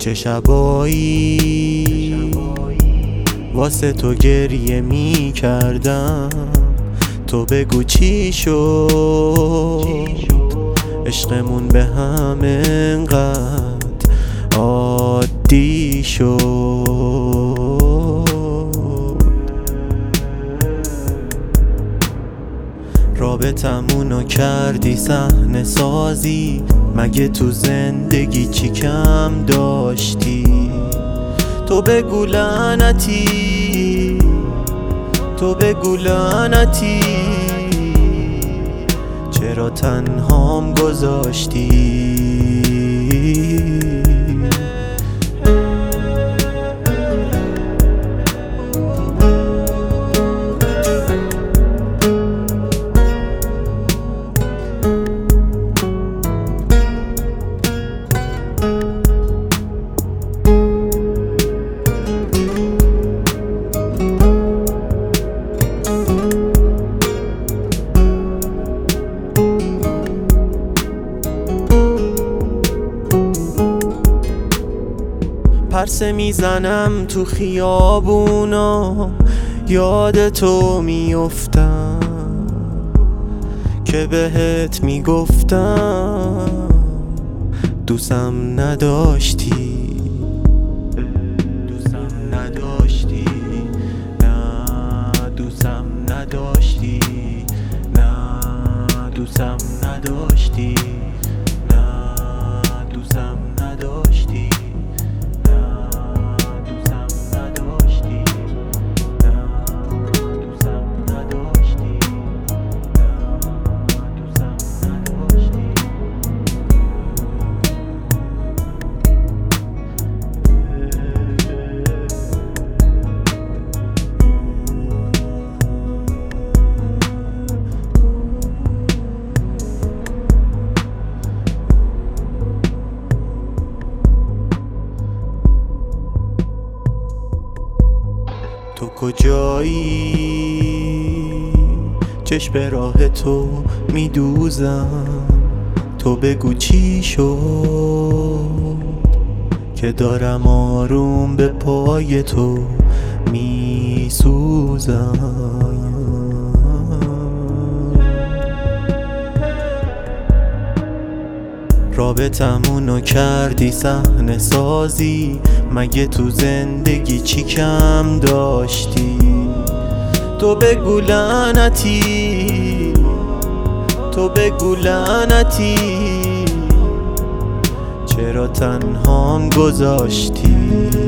چه شبایی واسه تو گریه می کردم، تو بگو چی شد عشقمون به هم انقدر عادی شد. رابطمونو کردی صحنه سازی، مگه تو زندگی چی کم داشتی؟ تو بگو لعنتی، تو بگو لعنتی، چرا تنهام گذاشتی؟ پرسه میزنم تو خیابونا، یاد تو میافتم که بهت میگفتم دوستم نداشتی، دوستم نداشتی، نه دوستم نداشتی، نه دوستم نداشتی، نه دوستم نداشتی. تو کجایی؟ چشم به راه تو میدوزم، تو بگو چی شد که دارم آروم به پای تو میسوزم. رابطمونو کردی صحنه سازی، مگه تو زندگی چی کم داشتی؟ تو بگو لعنتی، تو بگو لعنتی، چرا تنهام گذاشتی؟